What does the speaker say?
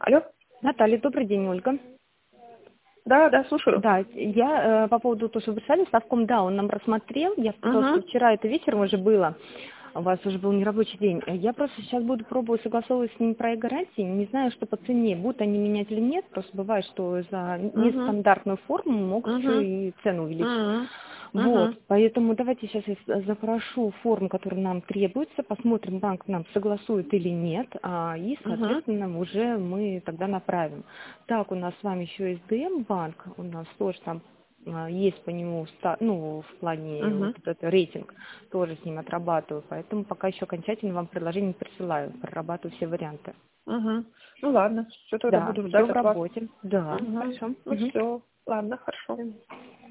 Алло? Наталья, добрый день, Ольга. Да, слушаю. Да, я по поводу того, что вы писали, Ставком, да, он нам рассмотрел. Я сказала, что вчера это вечером уже было. У вас уже был нерабочий день. Я просто сейчас буду пробовать согласовывать с ним проект гарантии. Не знаю, что по цене, будут они менять или нет. Просто бывает, что за нестандартную форму могут еще и цену увеличить. Вот, поэтому давайте сейчас я запрошу форму, которая нам требуется, посмотрим, банк нам согласует или нет, и, соответственно, уже мы тогда направим. Так, у нас с вами еще СДМ банк, у нас тоже там есть по нему, ну, в плане вот этот рейтинг, тоже с ним отрабатываю, поэтому пока еще окончательно вам предложение не присылаю, прорабатываю все варианты. Ну ладно, все тогда Да, буду все ждать в от вас. работе, да, хорошо. Ну все, ладно, хорошо.